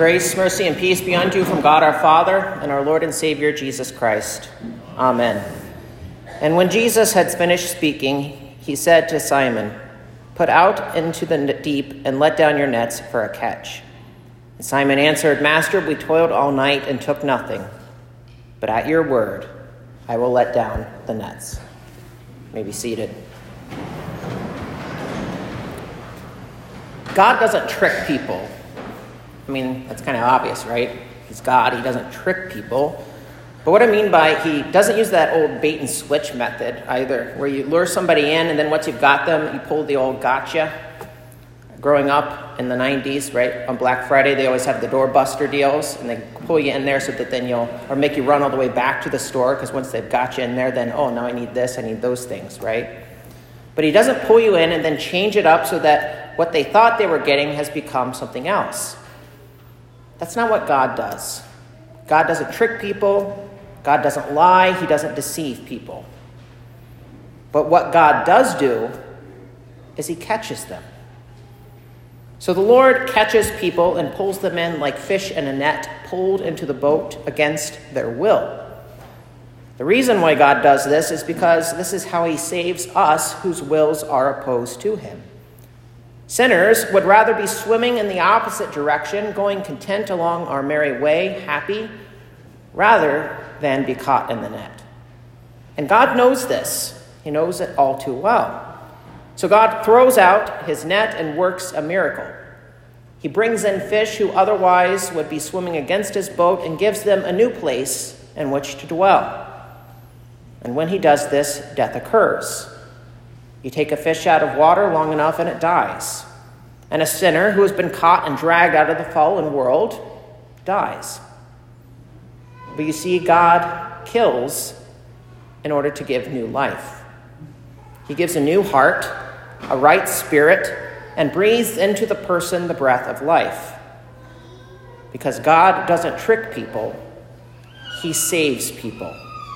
Grace, mercy, and peace be unto you from God our Father and our Lord and Savior Jesus Christ. Amen. And when Jesus had finished speaking, he said to Simon, "Put out into the deep and let down your nets for a catch." And Simon answered, "Master, we toiled all night and took nothing. But at your word, I will let down the nets." You may be seated. God doesn't trick people. I mean, that's kind of obvious, right? He's God. He doesn't trick people. But what I mean by he doesn't use that old bait and switch method either, where you lure somebody in and then once you've got them, you pull the old gotcha. Growing up in the 90s, right, on Black Friday, they always have the doorbuster deals, and they pull you in there so that then or make you run all the way back to the store, because once they've got you in there, then, oh, now I need this, I need those things, right? But he doesn't pull you in and then change it up so that what they thought they were getting has become something else. That's not what God does. God doesn't trick people. God doesn't lie. He doesn't deceive people. But what God does do is he catches them. So the Lord catches people and pulls them in like fish in a net, pulled into the boat against their will. The reason why God does this is because this is how he saves us whose wills are opposed to him. Sinners would rather be swimming in the opposite direction, going content along our merry way, happy, rather than be caught in the net. And God knows this. He knows it all too well. So God throws out his net and works a miracle. He brings in fish who otherwise would be swimming against his boat and gives them a new place in which to dwell. And when he does this, death occurs. You take a fish out of water long enough and it dies. And a sinner who has been caught and dragged out of the fallen world dies. But you see, God kills in order to give new life. He gives a new heart, a right spirit, and breathes into the person the breath of life. Because God doesn't trick people, he saves people.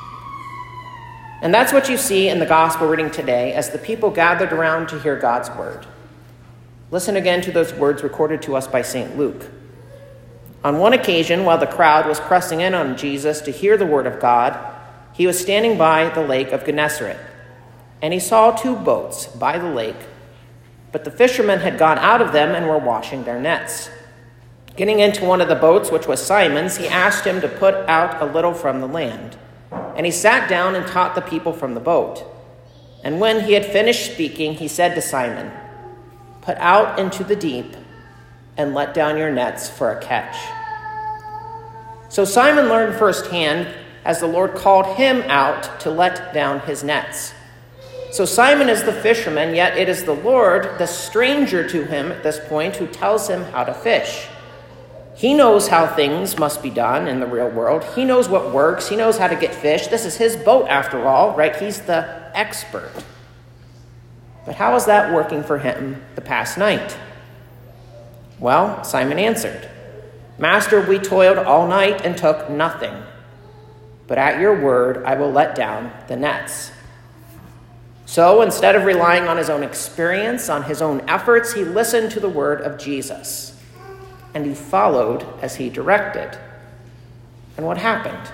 And that's what you see in the gospel reading today as the people gathered around to hear God's word. Listen again to those words recorded to us by St. Luke. On one occasion, while the crowd was pressing in on Jesus to hear the word of God, he was standing by the lake of Gennesaret, and he saw two boats by the lake, but the fishermen had gone out of them and were washing their nets. Getting into one of the boats, which was Simon's, he asked him to put out a little from the land. And he sat down and taught the people from the boat. And when he had finished speaking, he said to Simon, "Put out into the deep and let down your nets for a catch." So Simon learned firsthand as the Lord called him out to let down his nets. So Simon is the fisherman, yet it is the Lord, the stranger to him at this point, who tells him how to fish. He knows how things must be done in the real world. He knows what works. He knows how to get fish. This is his boat after all, right? He's the expert. But how is that working for him the past night? Well, Simon answered, "Master, we toiled all night and took nothing. But at your word, I will let down the nets." So instead of relying on his own experience, on his own efforts, he listened to the word of Jesus. And he followed as he directed. And what happened?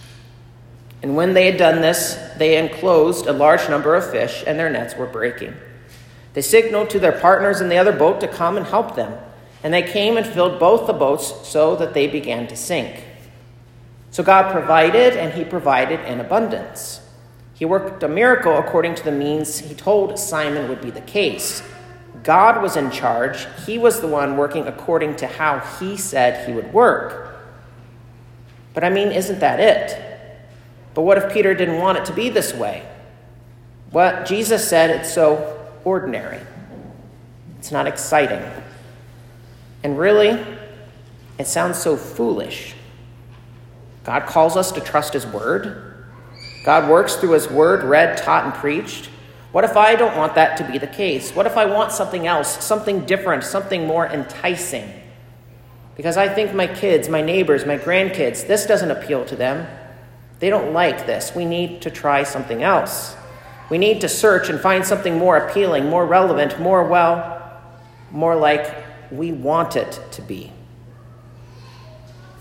And when they had done this, they enclosed a large number of fish, and their nets were breaking. They signaled to their partners in the other boat to come and help them. And they came and filled both the boats so that they began to sink. So God provided, and he provided in abundance. He worked a miracle according to the means he told Simon would be the case. God was in charge. He was the one working according to how he said he would work. But I mean, isn't that it? But what if Peter didn't want it to be this way? What Jesus said, it's so ordinary. It's not exciting. And really, it sounds so foolish. God calls us to trust his word. God works through his word, read, taught, and preached. What if I don't want that to be the case? What if I want something else, something different, something more enticing? Because I think my kids, my neighbors, my grandkids, this doesn't appeal to them. They don't like this. We need to try something else. We need to search and find something more appealing, more relevant, more like we want it to be.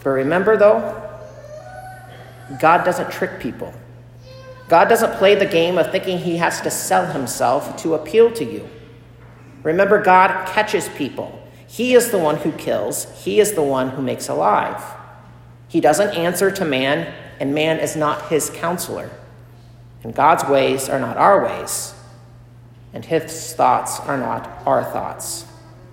But remember, though, God doesn't trick people. God doesn't play the game of thinking he has to sell himself to appeal to you. Remember, God catches people. He is the one who kills. He is the one who makes alive. He doesn't answer to man, and man is not his counselor. And God's ways are not our ways, and his thoughts are not our thoughts.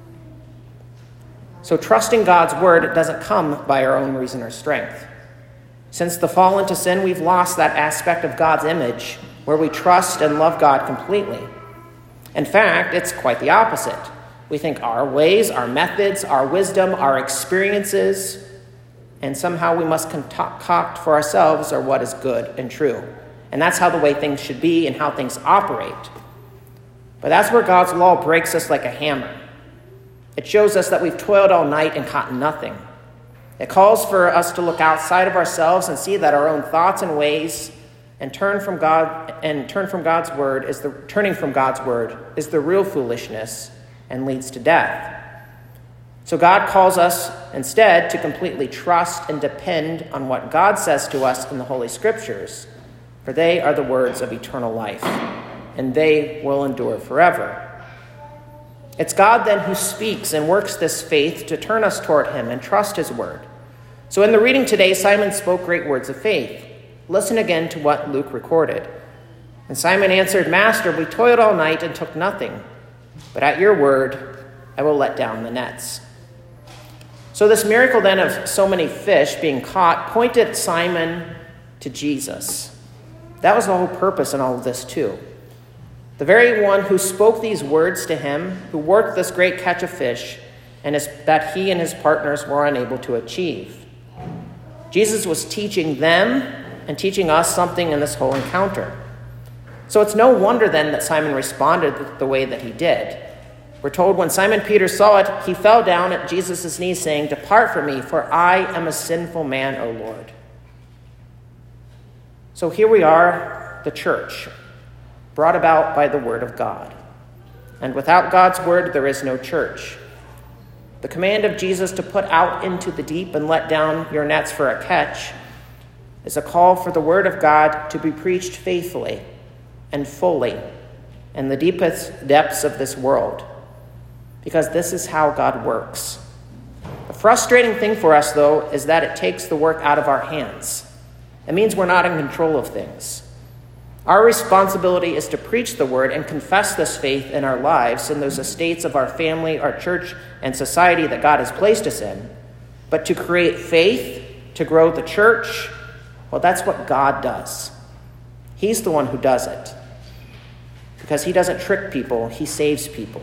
So trusting God's word doesn't come by our own reason or strength. Since the fall into sin, we've lost that aspect of God's image where we trust and love God completely. In fact, it's quite the opposite. We think our ways, our methods, our wisdom, our experiences, and somehow we must concoct for ourselves are what is good and true. And that's how the way things should be and how things operate. But that's where God's law breaks us like a hammer. It shows us that we've toiled all night and caught nothing. It calls for us to look outside of ourselves and see that our own thoughts and ways turning from God's word is the real foolishness and leads to death. So God calls us instead to completely trust and depend on what God says to us in the Holy Scriptures, for they are the words of eternal life, and they will endure forever. It's God then who speaks and works this faith to turn us toward him and trust his word. So in the reading today, Simon spoke great words of faith. Listen again to what Luke recorded. And Simon answered, "Master, we toiled all night and took nothing, but at your word I will let down the nets." So this miracle then of so many fish being caught pointed Simon to Jesus. That was the whole purpose in all of this too. The very one who spoke these words to him, who worked this great catch of fish, and that he and his partners were unable to achieve. Jesus was teaching them and teaching us something in this whole encounter. So it's no wonder then that Simon responded the way that he did. We're told when Simon Peter saw it, he fell down at Jesus' knees saying, "Depart from me, for I am a sinful man, O Lord." So here we are, the church, brought about by the word of God. And without God's word, there is no church. The command of Jesus to put out into the deep and let down your nets for a catch is a call for the word of God to be preached faithfully and fully in the deepest depths of this world, because this is how God works. The frustrating thing for us, though, is that it takes the work out of our hands. It means we're not in control of things. Our responsibility is to preach the word and confess this faith in our lives, in those estates of our family, our church, and society that God has placed us in. But to create faith, to grow the church, well, that's what God does. He's the one who does it. Because he doesn't trick people, he saves people.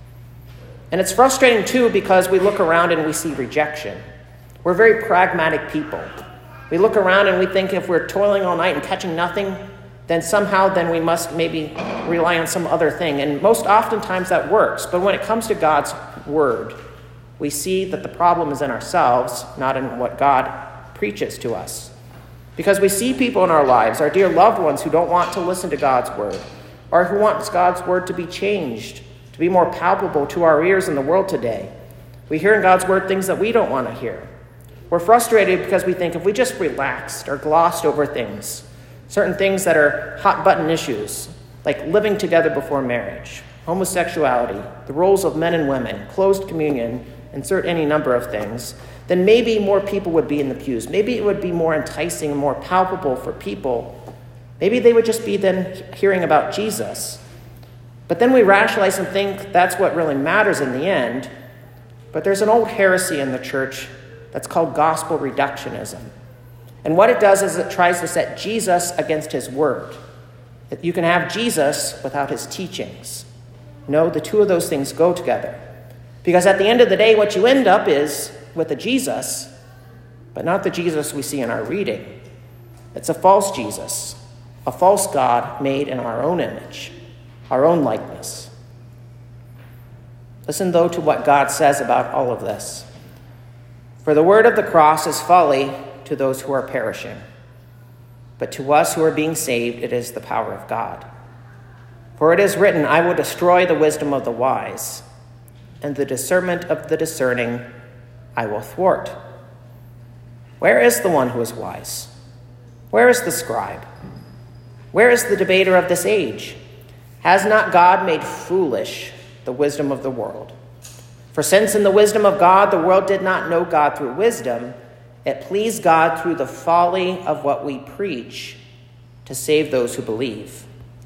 And it's frustrating, too, because we look around and we see rejection. We're very pragmatic people. We look around and we think if we're toiling all night and catching nothing, then somehow we must maybe rely on some other thing. And most oftentimes that works. But when it comes to God's word, we see that the problem is in ourselves, not in what God preaches to us. Because we see people in our lives, our dear loved ones, who don't want to listen to God's word, or who wants God's word to be changed, to be more palpable to our ears in the world today. We hear in God's word things that we don't want to hear. We're frustrated because we think if we just relaxed or glossed over things, certain things that are hot-button issues, like living together before marriage, homosexuality, the roles of men and women, closed communion, insert any number of things, then maybe more people would be in the pews. Maybe it would be more enticing and more palpable for people. Maybe they would just be then hearing about Jesus. But then we rationalize and think that's what really matters in the end. But there's an old heresy in the church that's called gospel reductionism. And what it does is it tries to set Jesus against his word. You can have Jesus without his teachings. No, the two of those things go together. Because at the end of the day, what you end up is with a Jesus, but not the Jesus we see in our reading. It's a false Jesus, a false God made in our own image, our own likeness. Listen, though, to what God says about all of this. For the word of the cross is folly to those who are perishing, but to us who are being saved, it is the power of God. For it is written, I will destroy the wisdom of the wise, and the discernment of the discerning I will thwart. Where is the one who is wise? Where is the scribe? Where is the debater of this age? Has not God made foolish the wisdom of the world? For since in the wisdom of God the world did not know God through wisdom, it pleased God through the folly of what we preach to save those who believe.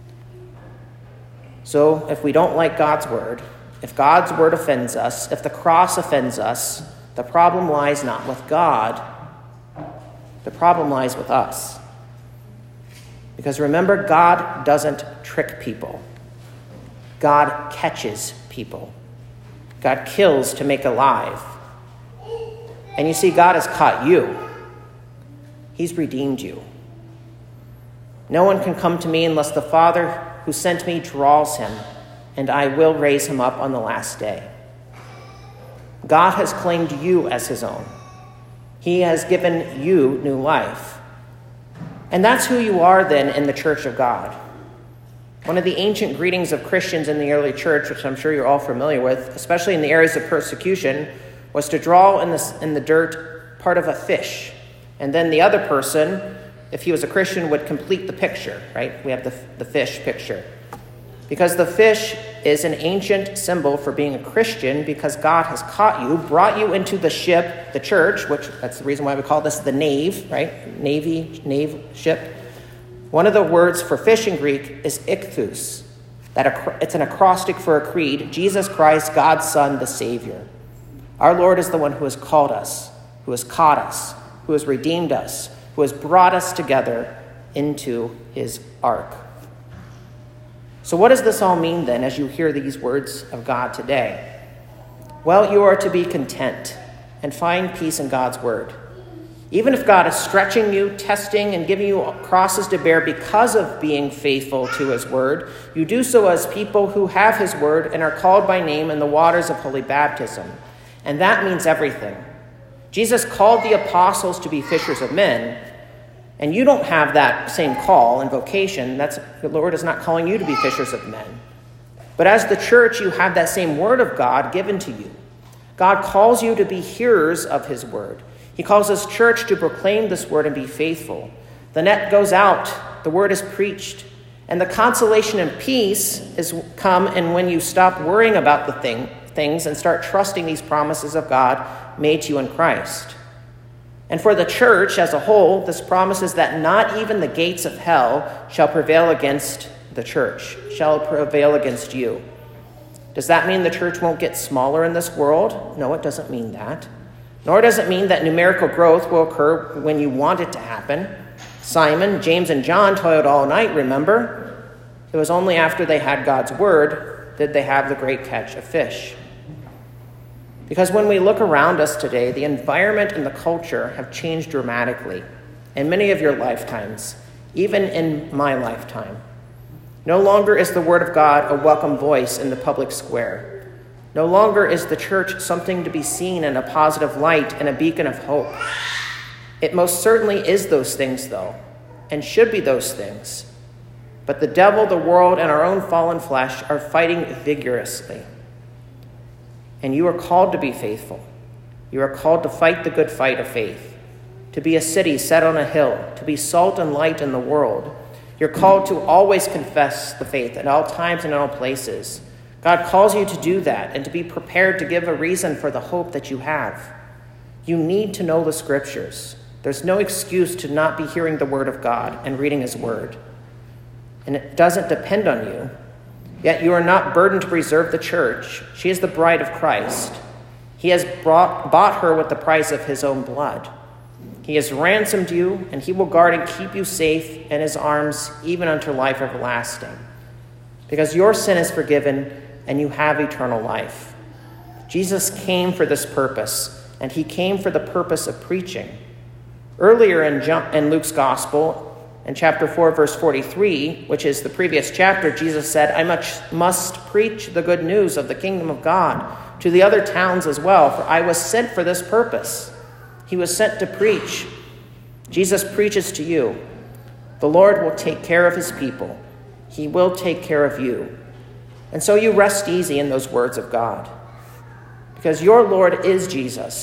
So if we don't like God's word, if God's word offends us, if the cross offends us, the problem lies not with God, the problem lies with us. Because remember, God doesn't trick people. God catches people. God kills to make alive. And you see, God has caught you. He's redeemed you. No one can come to me unless the Father who sent me draws him, and I will raise him up on the last day. God has claimed you as his own. He has given you new life. And that's who you are then in the church of God. One of the ancient greetings of Christians in the early church, which I'm sure you're all familiar with, especially in the areas of persecution, was to draw in the dirt part of a fish. And then the other person, if he was a Christian, would complete the picture, right? We have the fish picture. Because the fish is an ancient symbol for being a Christian, because God has caught you, brought you into the ship, the church, which that's the reason why we call this the nave, right? Nave ship. One of the words for fish in Greek is ichthus. It's an acrostic for a creed. Jesus Christ, God's Son, the Savior. Our Lord is the one who has called us, who has caught us, who has redeemed us, who has brought us together into his ark. So what does this all mean then as you hear these words of God today? Well, you are to be content and find peace in God's word. Even if God is stretching you, testing, and giving you crosses to bear because of being faithful to his word, you do so as people who have his word and are called by name in the waters of holy baptism. And that means everything. Jesus called the apostles to be fishers of men, and you don't have that same call and vocation. The Lord is not calling you to be fishers of men. But as the church, you have that same word of God given to you. God calls you to be hearers of his word. He calls his church to proclaim this word and be faithful. The net goes out, the word is preached, and the consolation and peace is come and when you stop worrying about the things and start trusting these promises of God made to you in Christ. And for the church as a whole, this promises that not even the gates of hell shall prevail against the church, shall prevail against you. Does that mean the church won't get smaller in this world? No, it doesn't mean that. Nor does it mean that numerical growth will occur when you want it to happen. Simon, James, and John toiled all night, remember? It was only after they had God's word did they have the great catch of fish. Because when we look around us today, the environment and the culture have changed dramatically in many of your lifetimes, even in my lifetime. No longer is the word of God a welcome voice in the public square. No longer is the church something to be seen in a positive light and a beacon of hope. It most certainly is those things, though, and should be those things. But the devil, the world, and our own fallen flesh are fighting vigorously. And you are called to be faithful. You are called to fight the good fight of faith, to be a city set on a hill, to be salt and light in the world. You're called to always confess the faith at all times and in all places. God calls you to do that and to be prepared to give a reason for the hope that you have. You need to know the scriptures. There's no excuse to not be hearing the word of God and reading his word. And it doesn't depend on you. Yet you are not burdened to preserve the church. She is the bride of Christ. He has bought her with the price of his own blood. He has ransomed you, and he will guard and keep you safe in his arms even unto life everlasting. Because your sin is forgiven, and you have eternal life. Jesus came for this purpose, and he came for the purpose of preaching. Earlier in Luke's gospel, in chapter 4, verse 43, which is the previous chapter, Jesus said, I must preach the good news of the kingdom of God to the other towns as well, for I was sent for this purpose. He was sent to preach. Jesus preaches to you. The Lord will take care of his people. He will take care of you. And so you rest easy in those words of God. Because your Lord is Jesus,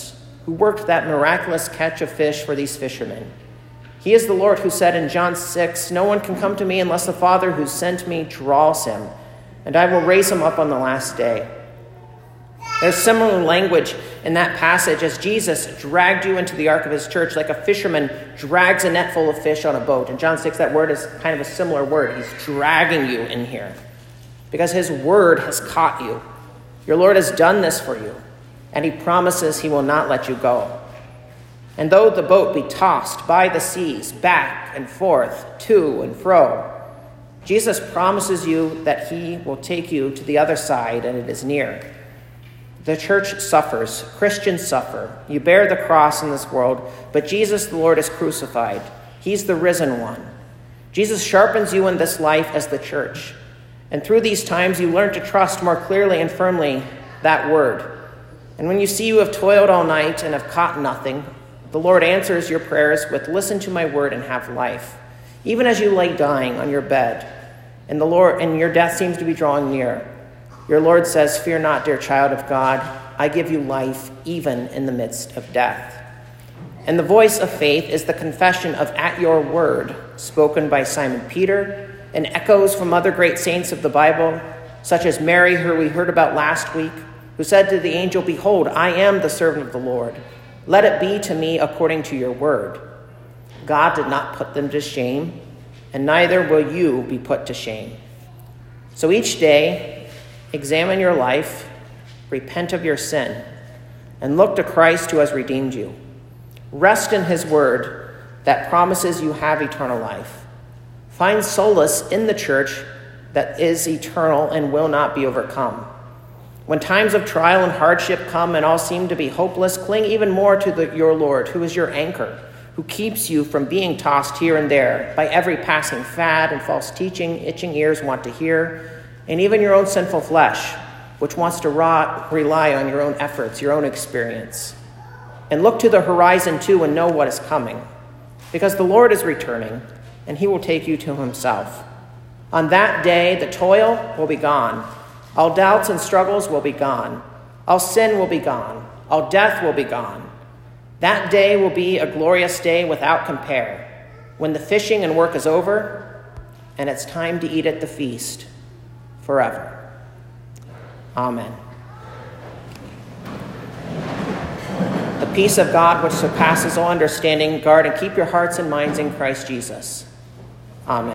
who worked that miraculous catch of fish for these fishermen. He is the Lord who said in John 6, "No one can come to me unless the Father who sent me draws him, and I will raise him up on the last day." There's similar language in that passage as Jesus dragged you into the ark of his church like a fisherman drags a net full of fish on a boat. In John 6, that word is kind of a similar word. He's dragging you in here because his word has caught you. Your Lord has done this for you, and he promises he will not let you go. And though the boat be tossed by the seas back and forth, to and fro, Jesus promises you that he will take you to the other side, and it is near. The church suffers. Christians suffer. You bear the cross in this world, but Jesus, the Lord, is crucified. He's the risen one. Jesus sharpens you in this life as the church. And through these times, you learn to trust more clearly and firmly that word. And when you see you have toiled all night and have caught nothing, the Lord answers your prayers with, "Listen to my word and have life." Even as you lay dying on your bed, and your death seems to be drawing near, your Lord says, "Fear not, dear child of God. I give you life even in the midst of death." And the voice of faith is the confession of "at your word," spoken by Simon Peter, and echoes from other great saints of the Bible, such as Mary, who we heard about last week, who said to the angel, "Behold, I am the servant of the Lord. Let it be to me according to your word." God did not put them to shame, and neither will you be put to shame. So each day, examine your life, repent of your sin, and look to Christ who has redeemed you. Rest in his word that promises you have eternal life. Find solace in the church that is eternal and will not be overcome. When times of trial and hardship come and all seem to be hopeless, cling even more to your Lord, who is your anchor, who keeps you from being tossed here and there by every passing fad and false teaching itching ears want to hear, and even your own sinful flesh, which wants to rely on your own efforts, your own experience. And look to the horizon too and know what is coming, because the Lord is returning, and he will take you to himself. On that day, the toil will be gone. All doubts and struggles will be gone. All sin will be gone. All death will be gone. That day will be a glorious day without compare, when the fishing and work is over, and it's time to eat at the feast forever. Amen. The peace of God, which surpasses all understanding, guard and keep your hearts and minds in Christ Jesus. Amen.